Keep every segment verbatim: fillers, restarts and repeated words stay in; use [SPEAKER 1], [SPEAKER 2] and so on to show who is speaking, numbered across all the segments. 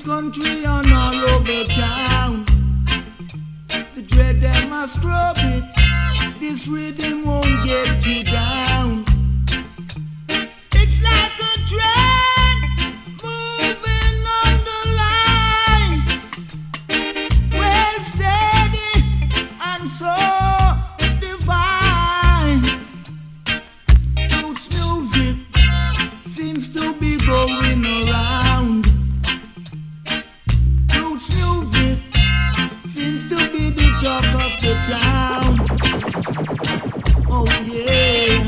[SPEAKER 1] country and all over town. The dread them must scrub it. This rhythm won't get you down. It's like a train moving on the line, well steady and so divine. Roots music seems to be going around. Roots music seems to be the talk of the town. Oh yeah.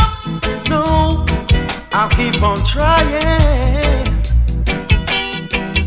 [SPEAKER 2] I'll keep on trying.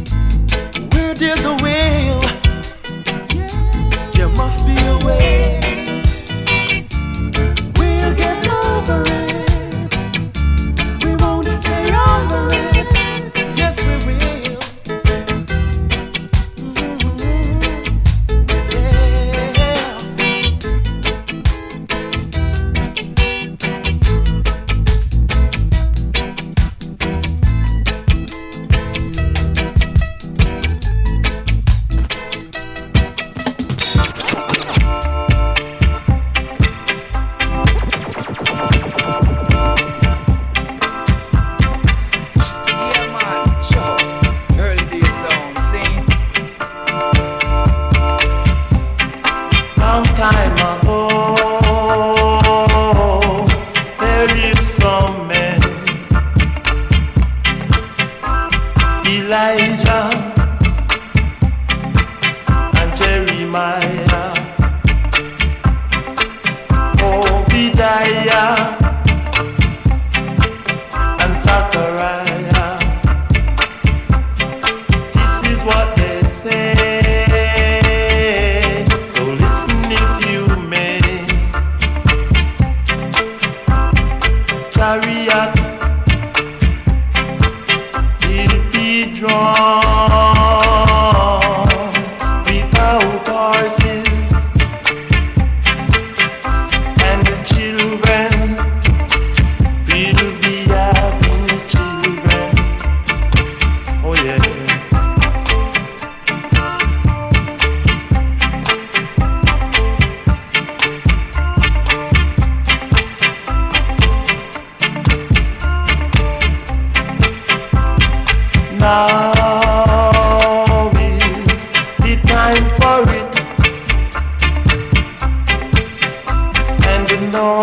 [SPEAKER 2] no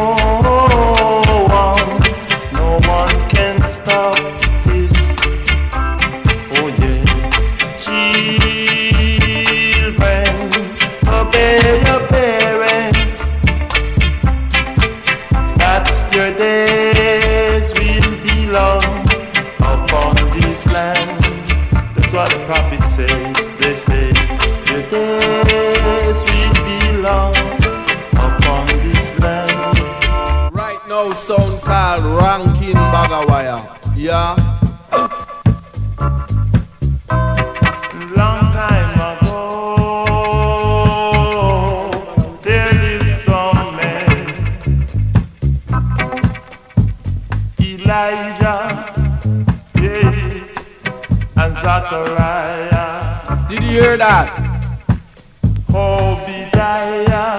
[SPEAKER 2] one, no one can stop this. Oh yeah, children, obey your parents, that your days will be long upon this land. That's what the prophet says. They says your days will be long upon this land.
[SPEAKER 3] Right now, sound called Rankin Bagawaya. Yeah.
[SPEAKER 2] Long time ago, there lived some men, Elijah, yeah, and Zachariah.
[SPEAKER 3] Did you hear that?
[SPEAKER 2] Obadiah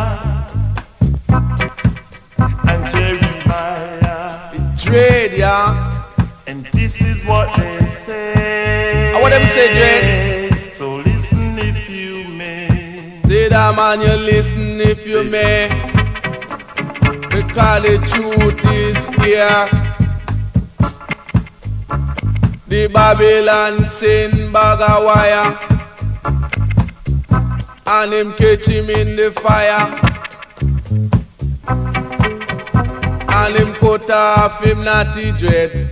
[SPEAKER 2] and Jeremiah.
[SPEAKER 3] Dread, yeah.
[SPEAKER 2] And this is what they say.
[SPEAKER 3] And what them say, Dread?
[SPEAKER 2] So listen if you may.
[SPEAKER 3] Say that, man, you listen if you may. Because the truth is here. The Babylon sin Bagawaya, and him catch him in the fire, and him cut off him naughty dread.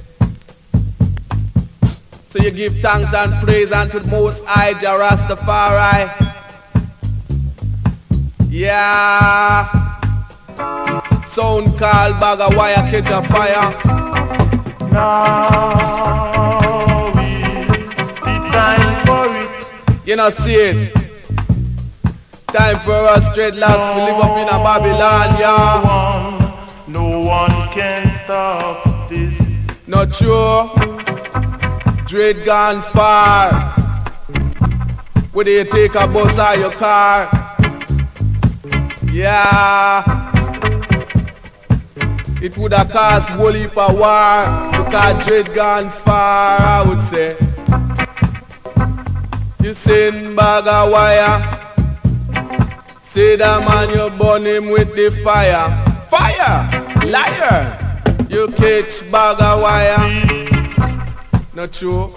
[SPEAKER 3] So you give thanks and praise unto the Most High Jah Rastafari. Yeah. Sound called Bagawaya catch a fire.
[SPEAKER 2] Now is the time for it.
[SPEAKER 3] You know, see it. Time for us dreadlocks to live up in a Babylon, yeah.
[SPEAKER 2] No one, no one can stop this.
[SPEAKER 3] Not true. Dread gone far. Whether you take a bus or your car. Yeah. It would have caused whole heap of war. Because Dread gone far, I would say. You seen Bagawaya. Say that man, you burn him with the fire. Fire! Liar! You catch Bagawaya. Not true.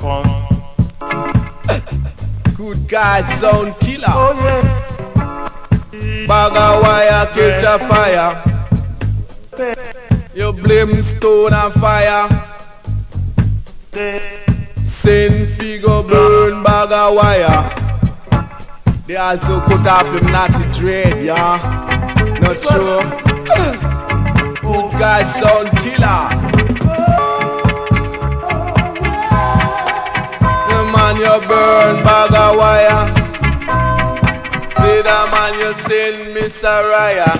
[SPEAKER 3] Good guy, sound killer.
[SPEAKER 2] Oh, yeah.
[SPEAKER 3] Bagawaya catch a fire. You blame stone and fire. Sin figure burn Bagawaya. They also cut off him naughty dread, yeah. Not true. Good guy, sound killer. The man you burn Bagawaya. Say that man you send Mister Raya.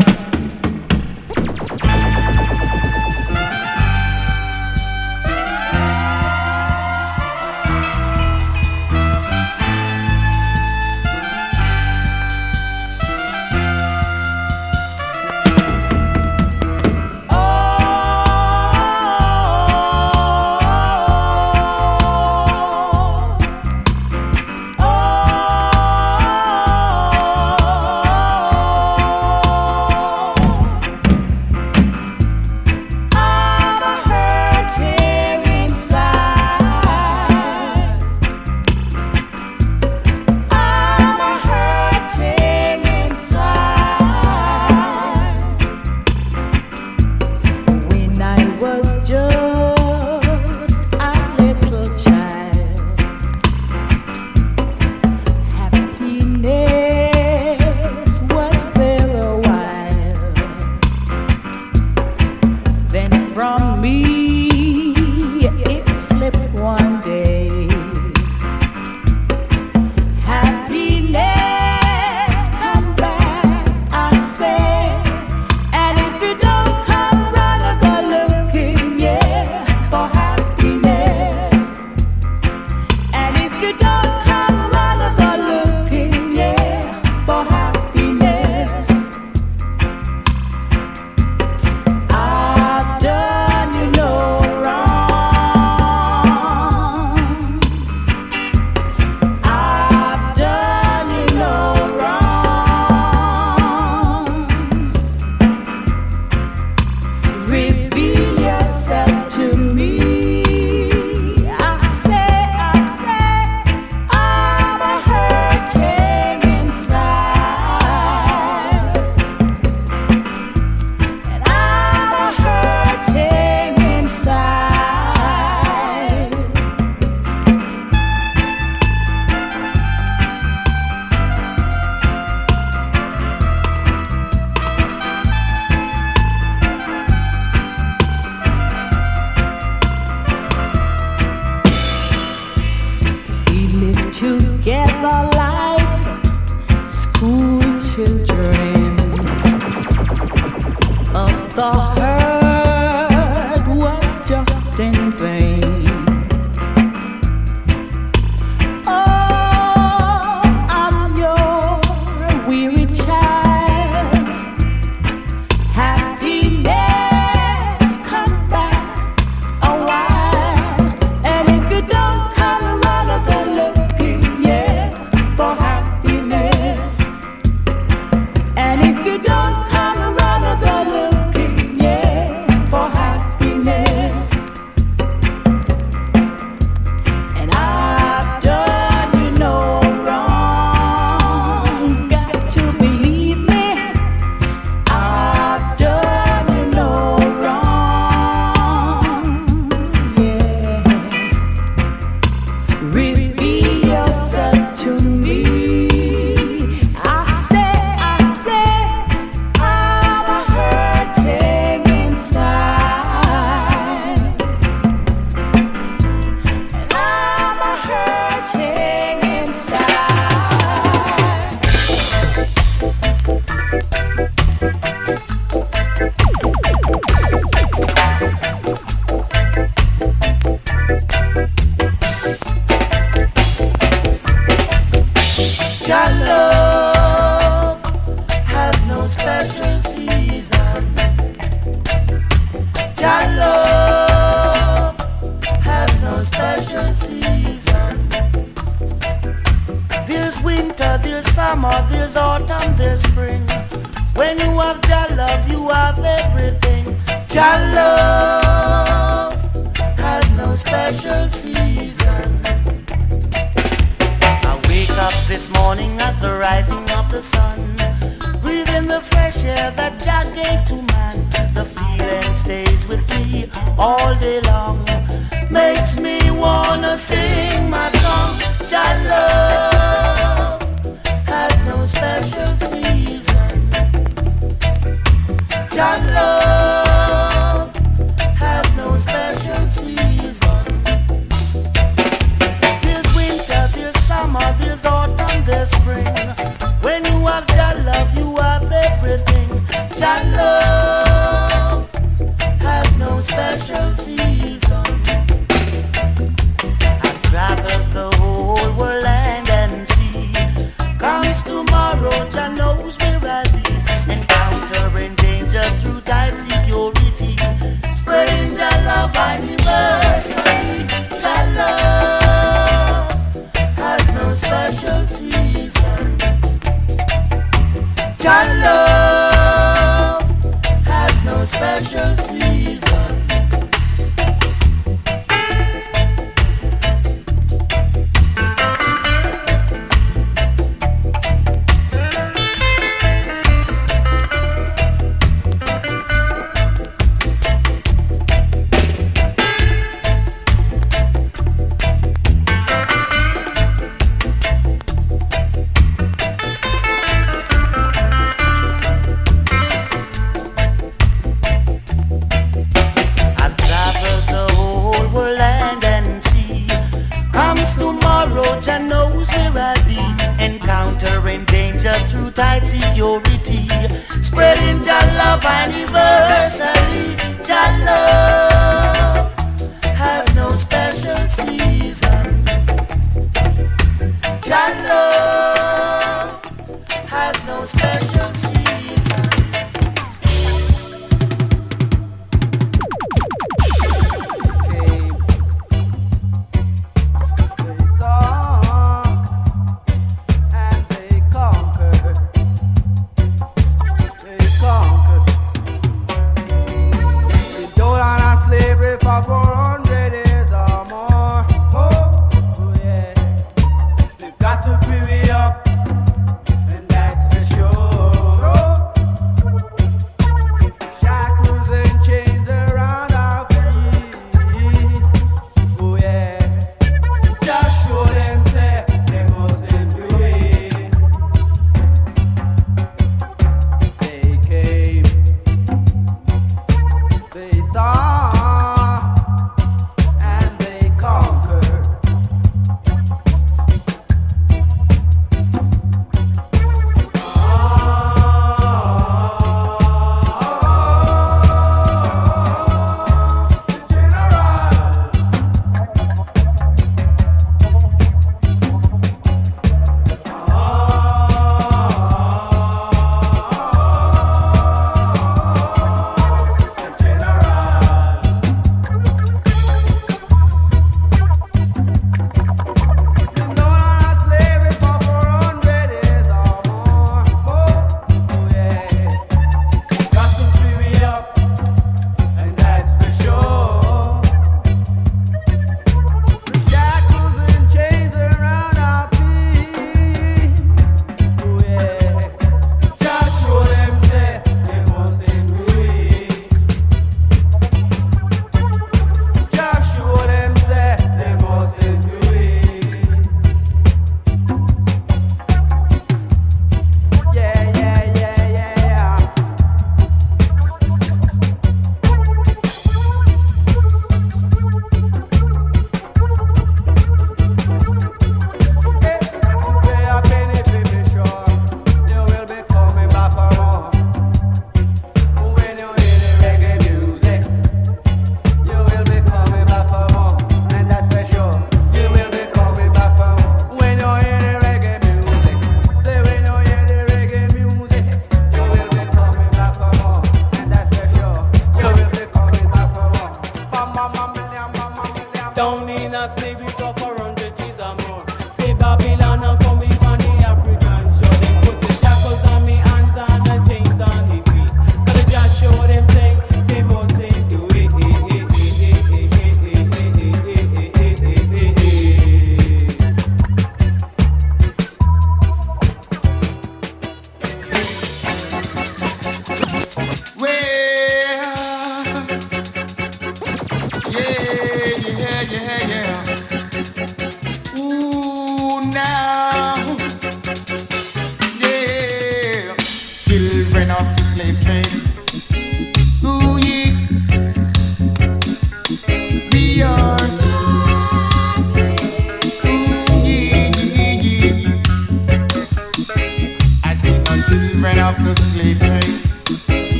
[SPEAKER 4] summer, there's autumn, there's spring. When you have Jah love, you have everything. Jah love has no special season. I wake up this morning at the rising of the sun, breathing the fresh air that Jah gave to man. The feeling stays with me all day long, makes me wanna sing my song. Jah love has no special season. Jah love has no special season. There's winter, there's summer, there's autumn, there's spring. When you have Jah love, you have everything. Jah love has no special season. I've traveled the whole world, land and sea. Comes tomorrow, Jah knows where I'll be. Encountering danger through tight security, spreading Jah love anniversary. Jah love has no special season. Jah love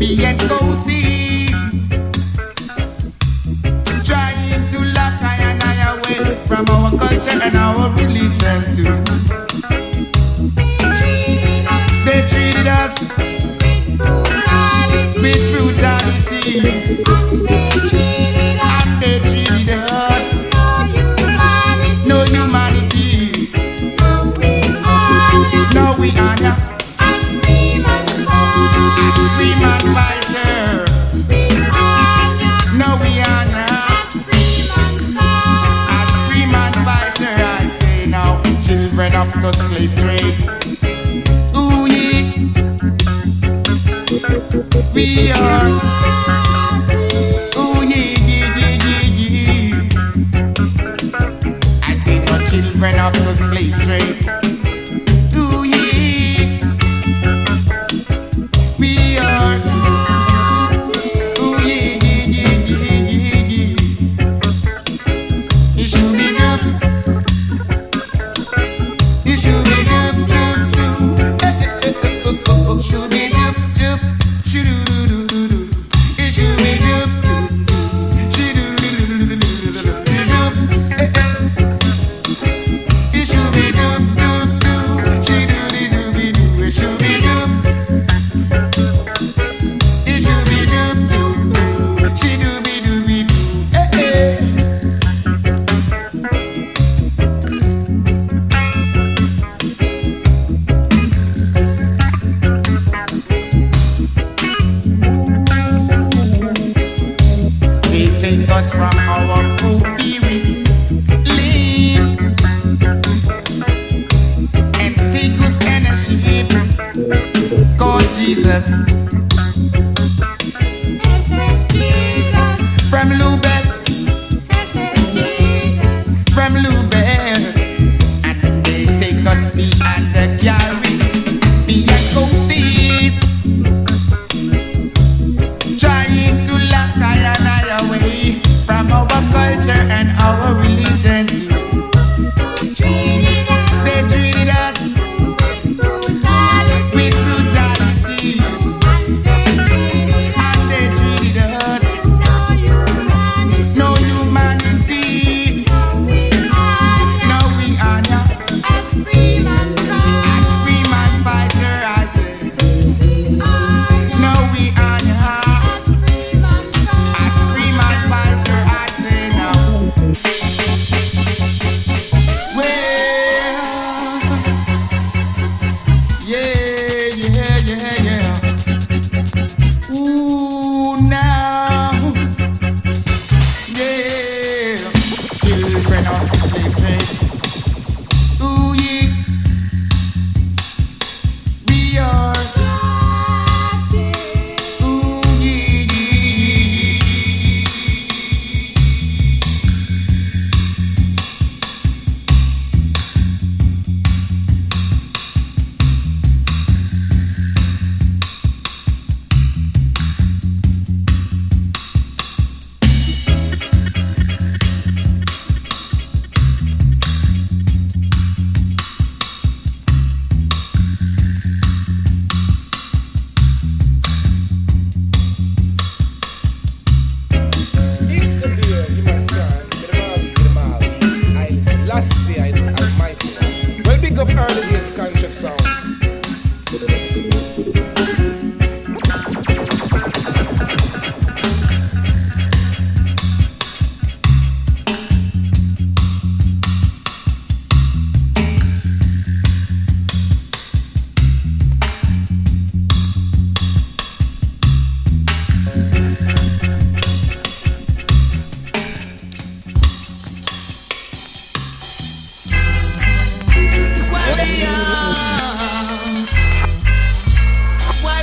[SPEAKER 5] be and go see. Trying to lock I and I away from our culture and our religion too. They treated us with brutality, and they treated us no humanity. No, we honor as free man fighter. No, we honor as free man fighter. I say now, children of the slave trade. Ooh yeah, we are. Ooh yeah, yeah, yeah, yeah, yeah. I say no, children of the slave trade. Ooh yeah, we are. Ooh yeah, yeah, yeah, yeah, yeah, yeah. It should be dope. It should be dope, dope, dope. It should be dope, dope. Shoo-doo-doo-doo-doo-doo. It should be dope, dope. Shoo-doo-doo-doo-doo-doo-doo. It should be dope, dope, dope. Shoo-doo-doo-doo-doo. It should be dope. It should be dope, dope. Shoo-doo-doo-doo-doo. Eh, eh. They take us from our food live and take us in a ship called Jesus. From Lubel, from Lubel, and they take us beyond the gallery, beyond go see, trying to lock I and I away from our culture and our religion too. They treated us with brutality, and they treated us no humanity. No, we honor as free man fighter. I say no, we honor as free man fighter. I say no. Well, yeah, yeah, yeah, yeah. Ooh, now, yeah, children of the slave trade. Ooh, yeah, we are. Ooh, yeah,
[SPEAKER 3] Well, big up early days conscious sound.
[SPEAKER 5] Warrior,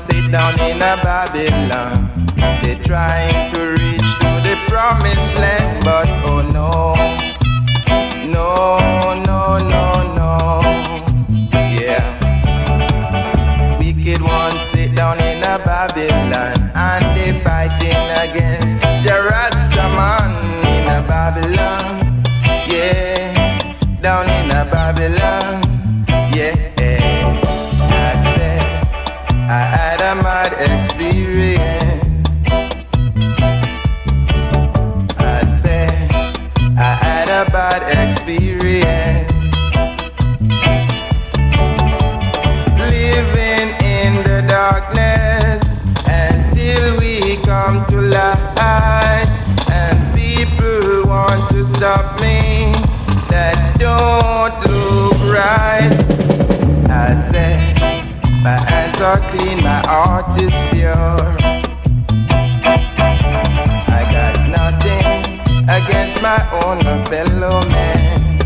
[SPEAKER 6] sit down in a Babylon. They're trying to reach to the promised land, but oh no, no, no, no, no, yeah. Wicked ones sit down in a Babylon, and they fighting against the Rastaman in a Babylon, yeah, down in a Babylon, yeah. I said I had a mad experience. I said I had a bad experience. Living in the darkness until we come to light, and people want to stop me that don't look right. I said my hands are clean, my heart is pure. I got nothing against my own fellow man.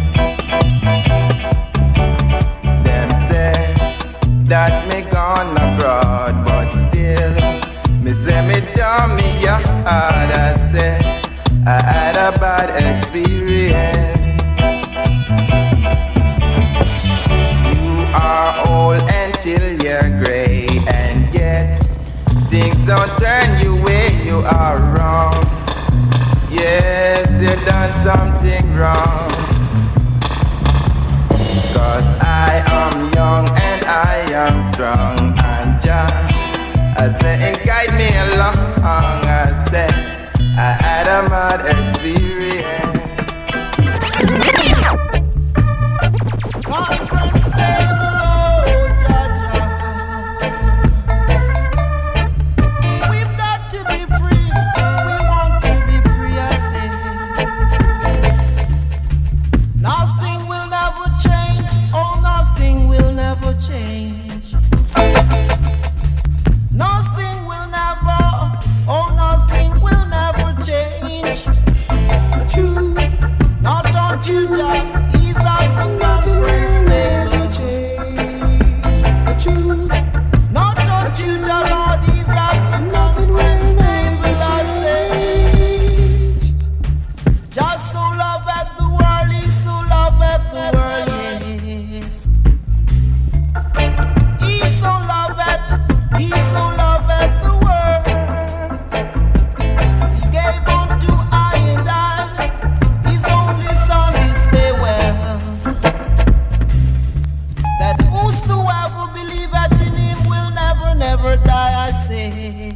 [SPEAKER 6] Them say that me gone abroad, but still me say me down me yard. I say I had a bad experience. You are old until you're gray, and yet things don't turn you way. You are wrong. Yes, you done something wrong. Cause I am young and I am strong, and Jah, I say, and guide me along. I say, I had a mad experience.
[SPEAKER 1] Conference table, oh, Jah, Jah. We've got to be free. We want to be free, I say. Nothing will never change. Oh, nothing will never change. Nothing will never, oh, nothing will never change. True, not on you, Jah. He's on the conference table. True, not on you, Jah, Lord. He's on the conference table, I say. Just so loveth the world, he so loveth the world, yes. He so loveth, he so loveth the world. He gave unto I and I his only son, this day well. That whosoever believeth in him will never, never die, I say.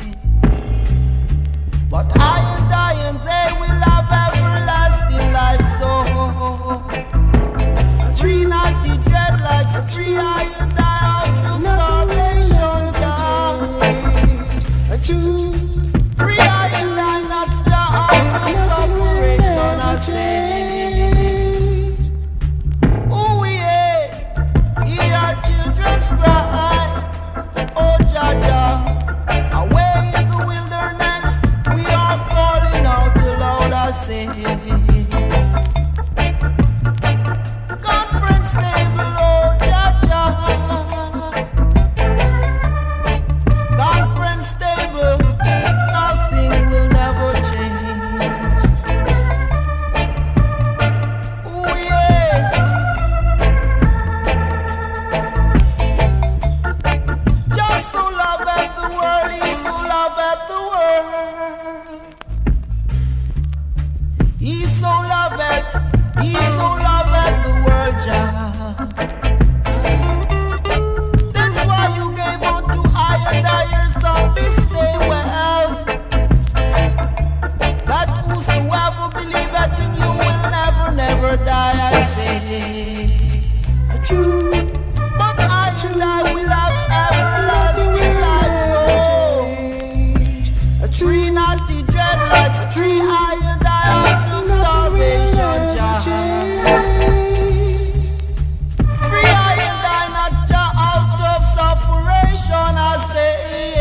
[SPEAKER 1] But I and I and they will have everlasting life, so three naughty dreadlocks, three I and I out of starvation, Jah. Three I and I not Jah out of separation, I say. Ooh, yeah, hear our children's cry. Oh, Jah, Jah, away in the wilderness, we are calling out aloud, I say. Conference table, oh, Jah, Jah. Conference table, nothing will never change. Ooh, yeah. Just so loveth the world, he so loveth the world. He so loveth, he so loveth the world, Jah. That's why you gave unto I and I your son this day well. That whosoever believeth in you will never, never die, I say. True. But I and I will have everlasting life, so three naughty dreadlocks, three I and I out of starvation, Jah. Three I and I not Jah out of sufferation, I say.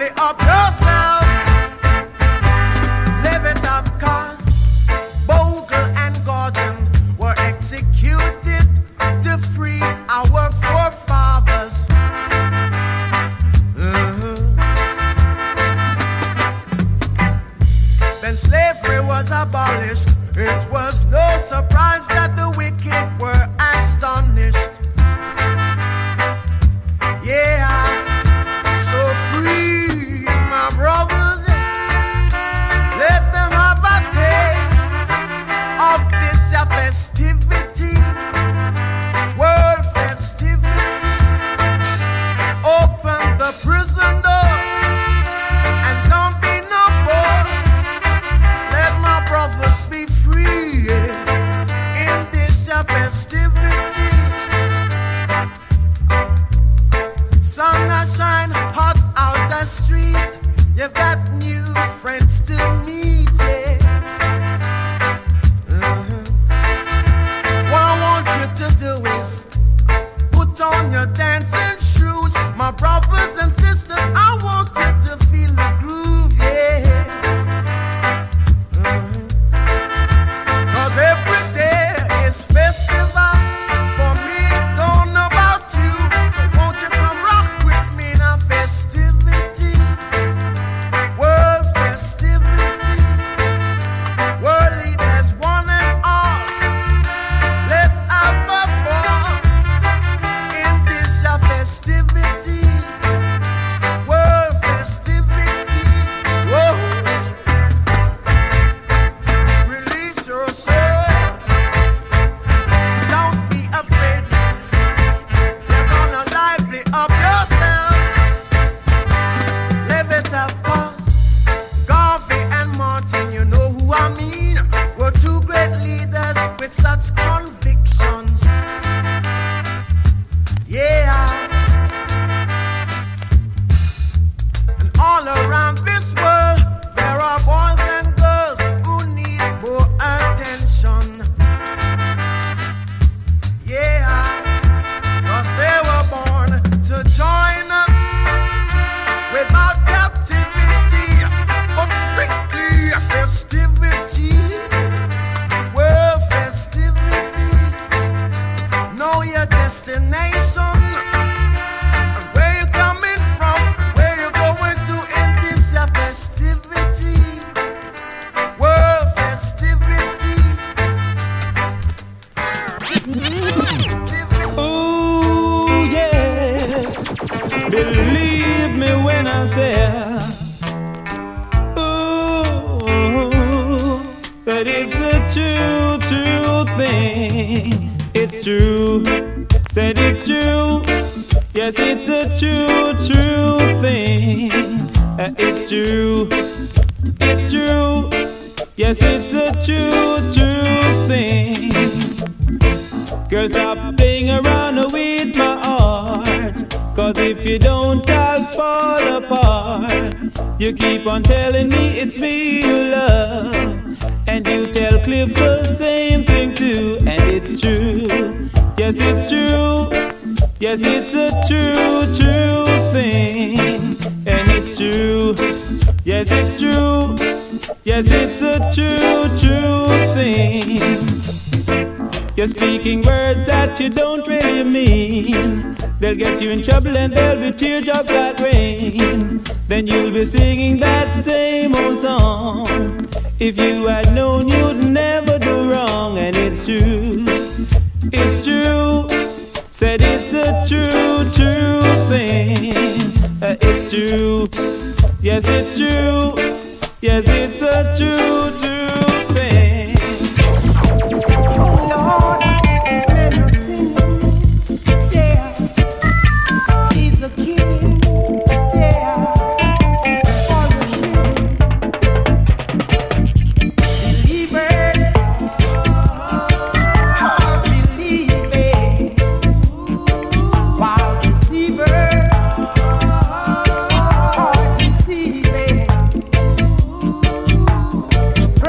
[SPEAKER 5] lively up yourself. Live it up, cause Bogle and Gordon were executed to free our forefathers. Uh-huh. When slavery was abolished, it was no surprise that the wicked were astonished. Yeah, so free, my brothers. Let them have a taste of this uh, festivity, world festivity. Open the prison door and don't be no more. Let my brothers be free in this uh, festivity. Sun a shine hot out the street. You've got new friends to meet, yeah. Uh-huh. What I want you to do is put on your dancing shoes, my brothers and sisters. I want you to feel the groove, yeah. Uh-huh. 'Cause every day is festival for me. Don't know about you, so won't you come rock with me in a festivity, world festivity. World leaders one and all, let's have a ball in this uh, festivity, world festivity. Whoa. Release your soul, don't be afraid. You're gonna lively up yourself. Live it up, cause Garvey and Martin, you know who I mean, were two great leaders with such convictions. Yeah. And all around this world, there are boys and girls who need more attention. Yeah. 'Cause they were born to join us without captivity, but strictly festivity, world festivity. Know your destination and where you're coming from, where you're going to in this your festivity, world festivity.
[SPEAKER 7] Oh, yes. Believe me when I say, oh, that it's a true, true thing. It's true. Said it's true. Yes, it's a true, true thing. Uh, it's true. It's true. Yes, it's a true, true thing. Girl, stop playing around with my heart. 'Cause if you don't, I'll fall apart. You keep on telling me it's me you love, and you tell Cliff the same thing too. And it's true. Yes, it's true. Yes, it's a true, true thing. And it's true. Yes, it's true. Yes, it's a true, true thing. You're speaking words that you don't really mean. They'll get you in trouble and there'll be teardrops like rain. Then you'll be singing that same old song. If you had known you'd never do wrong. And it's true. It's true. Said it's a true, true thing. Uh, it's true. Yes, it's true. Yes, it's a true, true thing.
[SPEAKER 5] Oh Lord, let us sing. Yeah, he's a king. Yeah, for the king. Believers are believing, while deceivers are deceiving.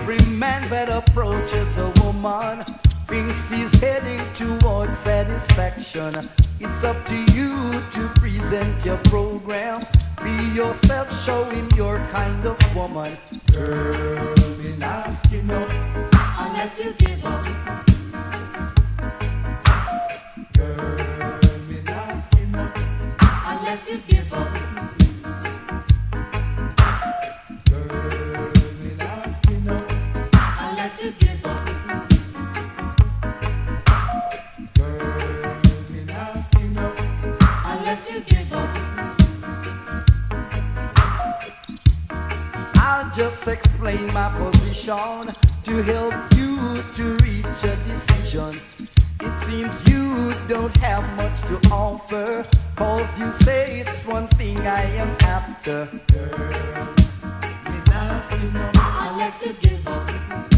[SPEAKER 8] Every man that approaches a woman thinks he's heading towards satisfaction. It's up to you to present your program. Be yourself, show him your kind of woman. Girl, be nasty no, unless you give up. Girl, be nasty no, unless you give up. Girl, be nasty no, unless you give up. Girl, be nasty no, unless you give up. I'll just explain my position to help you to reach a decision. It seems you don't have much to offer, cause you say it's one thing I am after. Girl, be nasty no, unless you give up.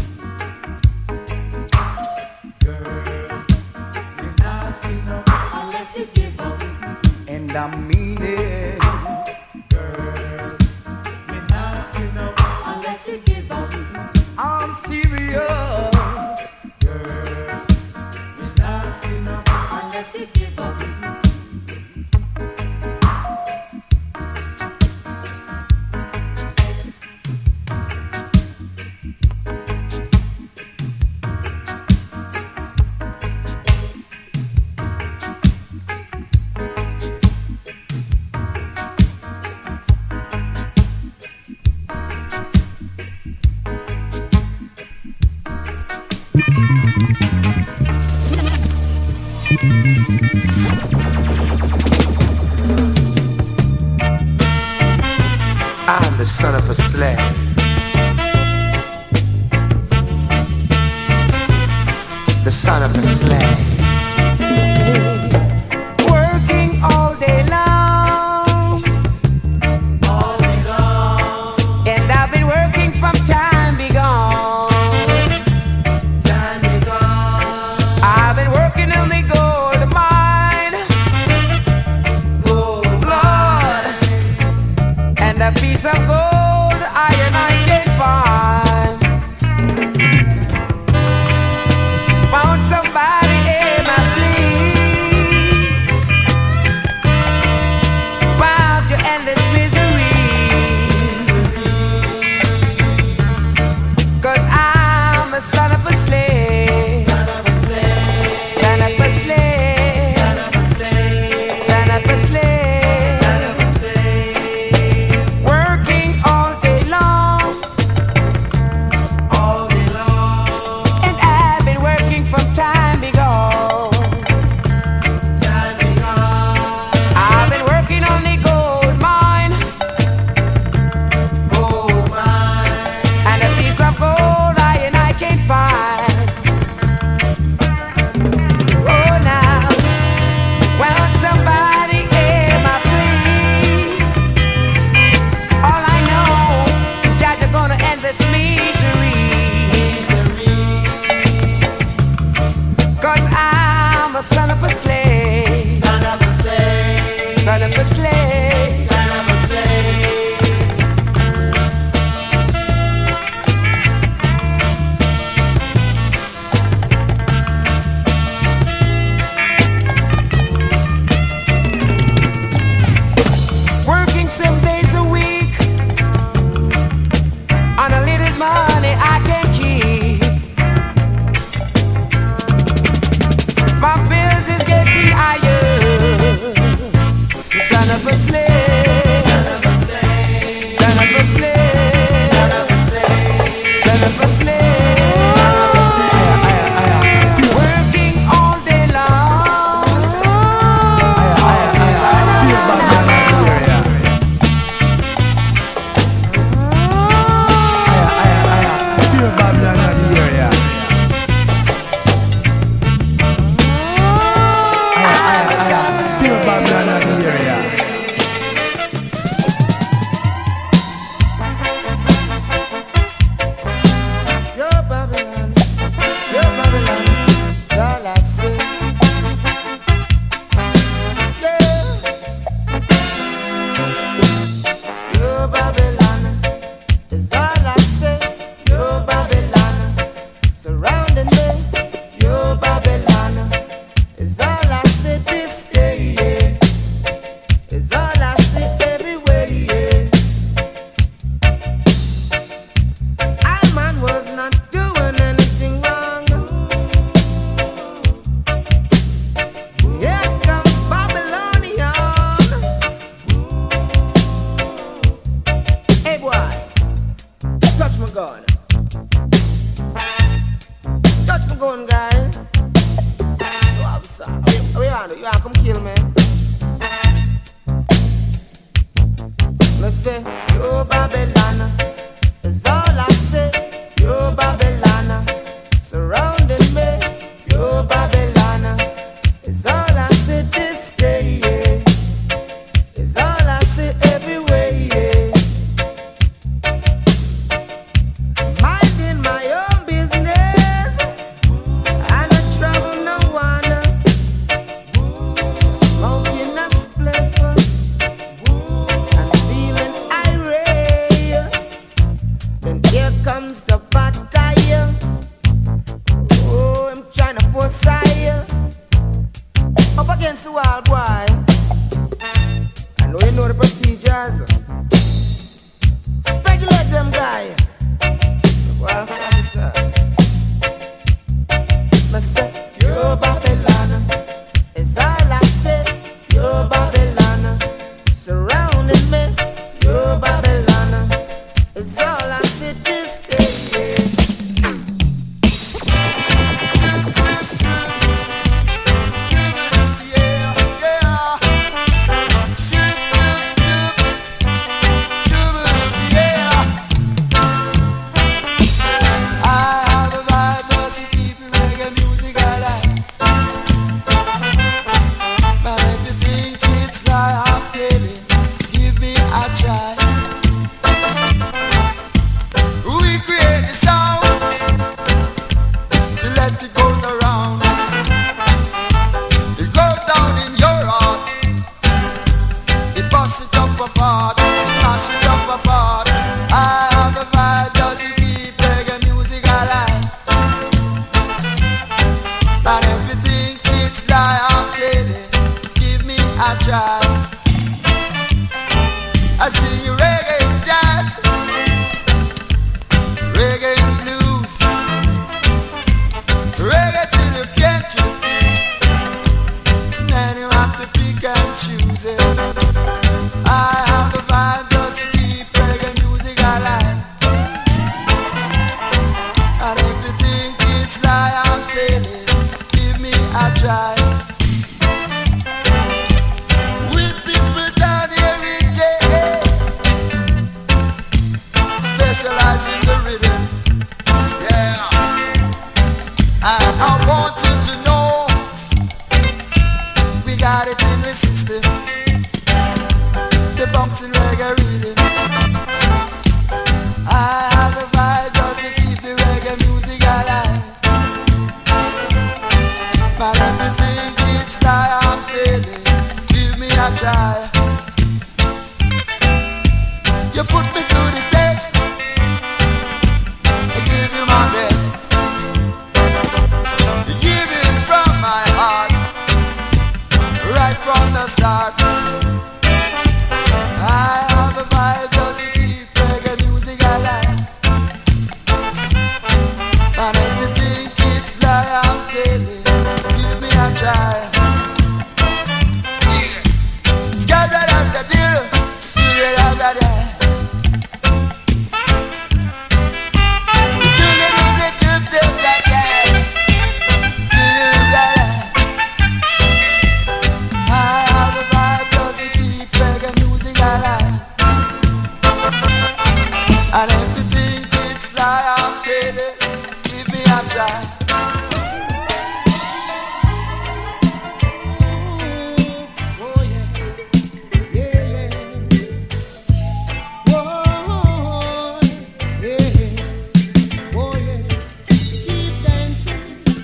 [SPEAKER 8] Girl, be nasty no, unless you give up. And I mean it. Girl, be nasty no, unless you give up. I'm serious. Girl, be nasty no, unless you give up.
[SPEAKER 9] I'm the son of a slave. The son of a slave.
[SPEAKER 5] Working all day long.
[SPEAKER 8] All day long,
[SPEAKER 5] And I've been working from time begone.
[SPEAKER 8] time be gone,
[SPEAKER 5] I've been working on the gold mine.
[SPEAKER 8] gold
[SPEAKER 5] Lord, and a piece of gold iron I can find. Found somebody Touch my gun, guy. No, I'm sorry. Where you want? You want to come kill me? Let's say, yo Babylon, is all I say. Yo Babylon, surrounding me. Yo Babylon, is all I say this day. Yeah. Is all I say everywhere. Yeah. Minding my own business, I don't trouble no one. Smoking a spliff. Here comes the bad guy. Oh, I'm trying to force fire up against the wall, boy. I know you know the procedures. Speculate them, guy. Well, sorry, sir. I say, yo Babylon, is all I say. Yo Babylon, surrounding me. Yo Babylon, is all I say this day. Yeah, yeah. I have a vibe just to keep the reggae music alive. But if you think it's like I'm telling, give me a try. We create the sound to let it go around. It goes down in your heart. It busts it up apart. It mash it up apart. I have the vibe just to keep reggae music alive. And if you think it's like I'm telling, give me a try. I sing you reggae and jazz, reggae and blues, reggae till you can't refuse. Man, you have to pick and choose it. I have the vibe just to keep reggae music alive. And if you think it's like I'm feeling, give me a try. We people down here in J A specialize in the rhythm. Yeah. And I want you to know we got it in the system. The bouncing reggae rhythm. I have the vibe just to keep the reggae music alive. But if you think it's like I'm feeling, give me a try. You put me through the test, I give you my best. You give it from my heart, right from the start. I have a vibe just to keep reggae music alive. And if you think it's like I'm telling, give me a try. Sca-da-da-da-dee, dee-da-da-da-da. I have a vibe just to keep reggae music alive. And if you think it's like I'm feeling, give me a try. Oh yeah, yeah, yeah. Whoa, yeah, oh yeah. Keep dancing,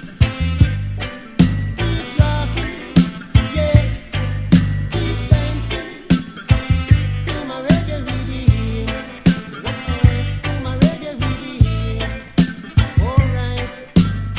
[SPEAKER 5] keep rocking, yes. Keep dancing to my reggae rhythm, to my reggae rhythm. Alright,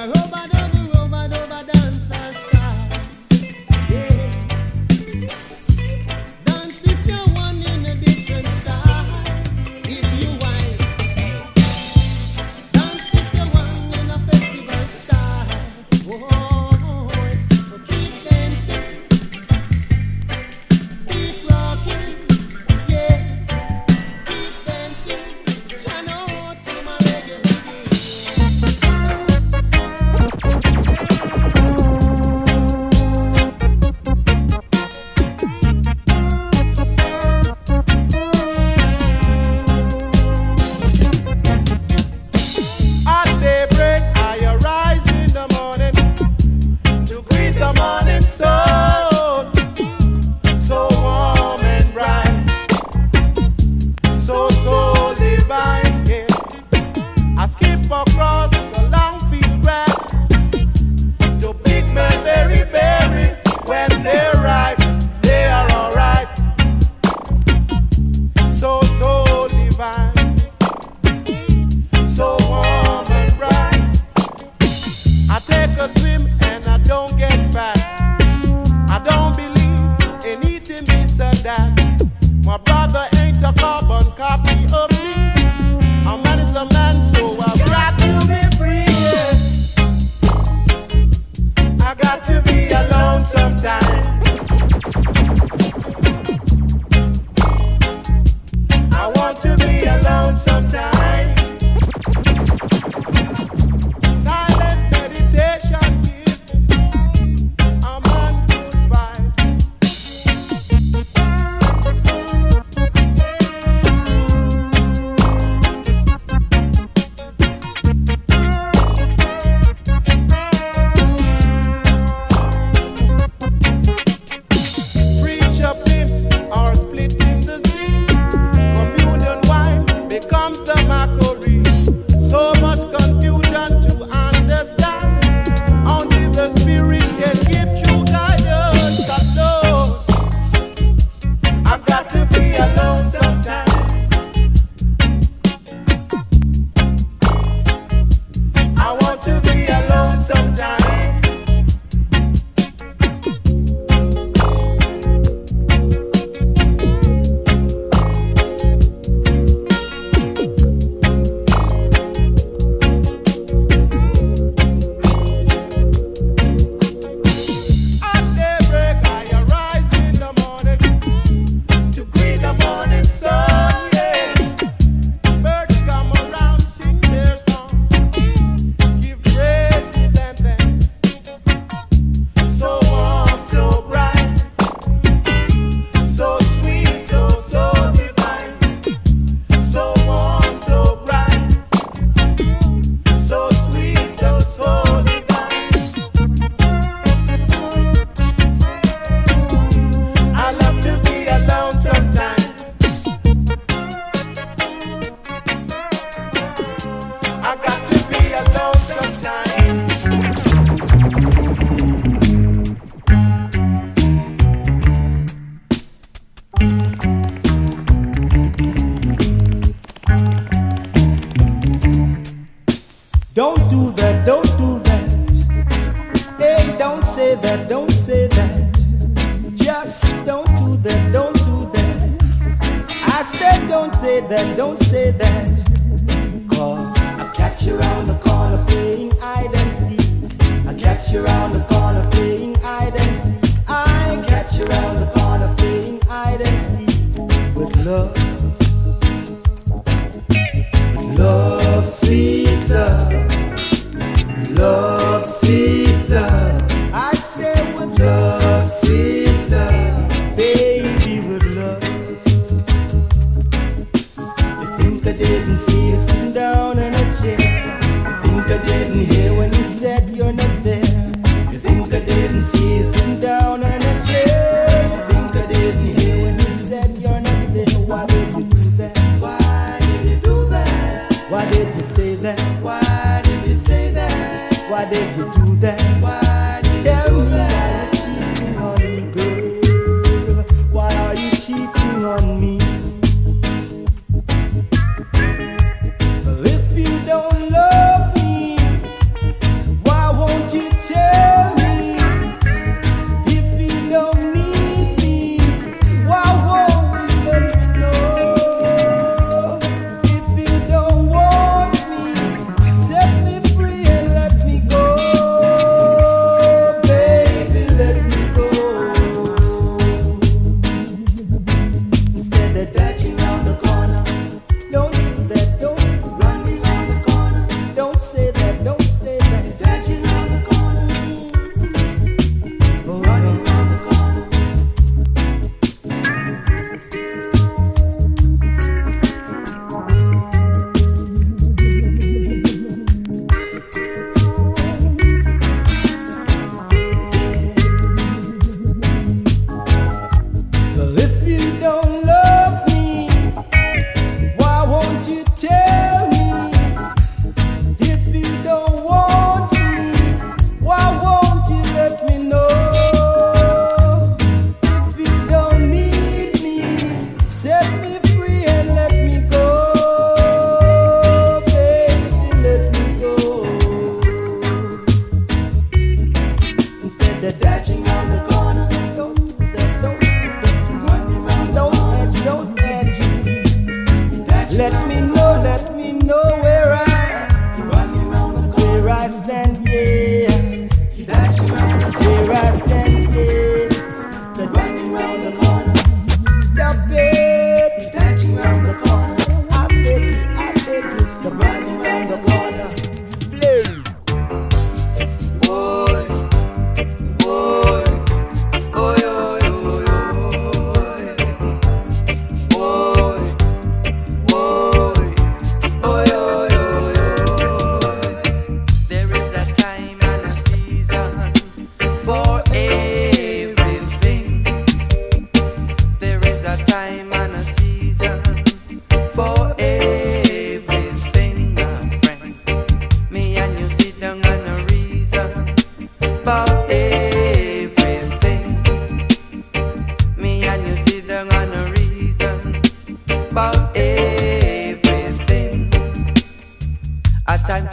[SPEAKER 1] Why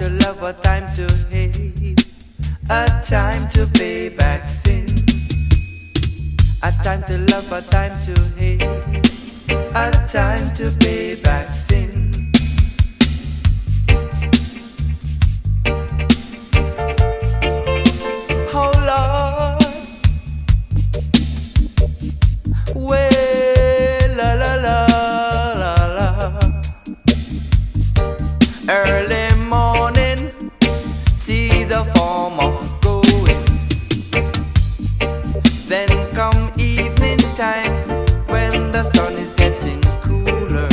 [SPEAKER 6] to love, a time to hate, a time to pay back sin. A time to love, a time to hate, a time to pay back sin. Oh Lord, well, la la la la la. Early morning, see the form of going. Then come evening time, when the sun is getting cooler.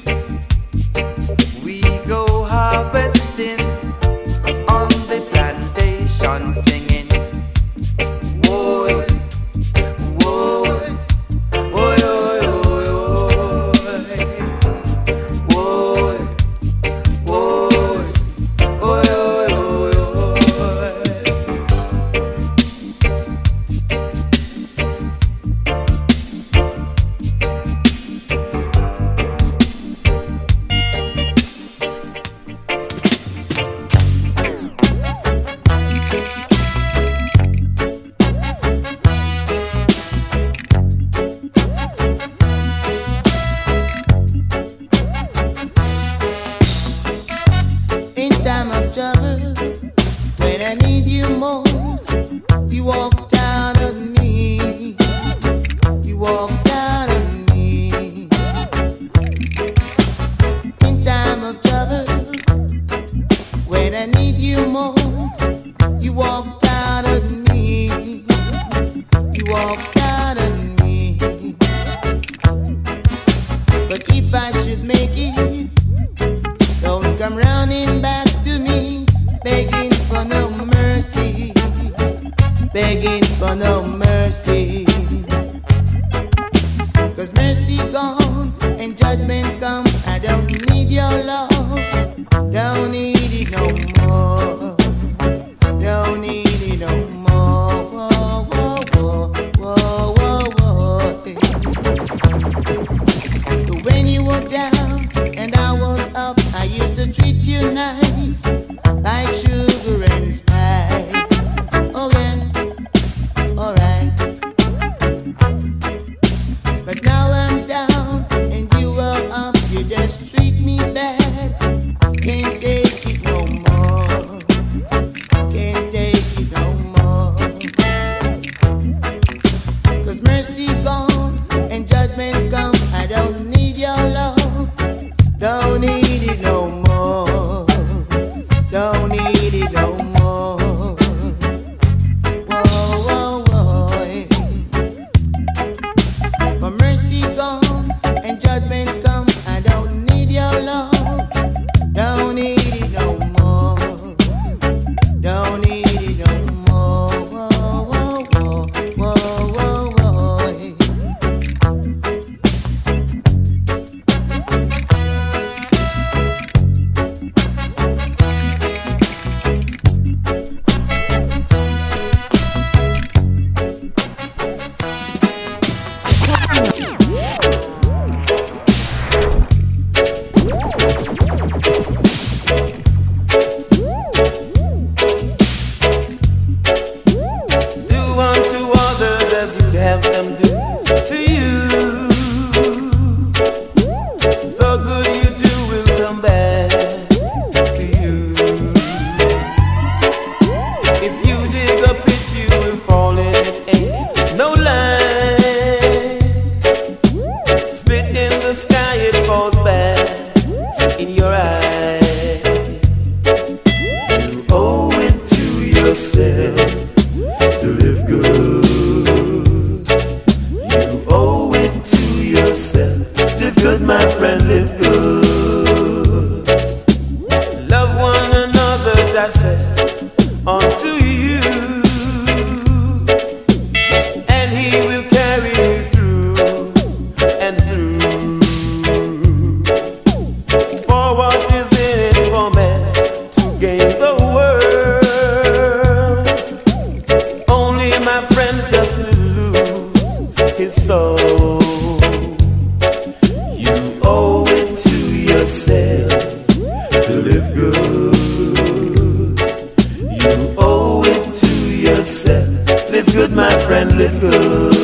[SPEAKER 6] We go harvesting on the plantation, singing. Woy, woy, woy, woy, woy, woy, woy,
[SPEAKER 1] In time of trouble, when I need you most, you walked out of me. You walked out of me. In time of trouble, when I need you most, you walked out of me. You walked out of me. But if I should make it, don't come running back to me, begging for no mercy, begging for no mercy. Cause mercy gone and judgment come. I don't need your love, don't need it no more, don't need it no more. Whoa, whoa, whoa, whoa, whoa, whoa. When you were down and I was up, I used to treat you nice, like sugar and spice. Oh yeah, alright. But now I'm down and you are up, you just treat me bad. Can't take it no more, can't take it no more. Cause mercy gone and judgment come. I don't need your love, don't need it no more, don't need it no more. Whoa, whoa, whoa. For mercy gone and judgment come. I don't need your love, don't need it no more, don't need it no more. Whoa, whoa, whoa, whoa, whoa, whoa.
[SPEAKER 6] Do unto others as you'd have them do to you. The good you do will come back to you. If you dig a pit, you will fall in it. Ain't no lie. Spit in the sky, it falls back in your eye. You owe it to yourself to live good. You owe it to yourself. Live good, my friend, live good. Love one another, just said unto you, and he will carry you through and through. For what is in it for man to gain the world? Only, my friend, just to lose his soul. You owe it to yourself to live good.
[SPEAKER 10] live good.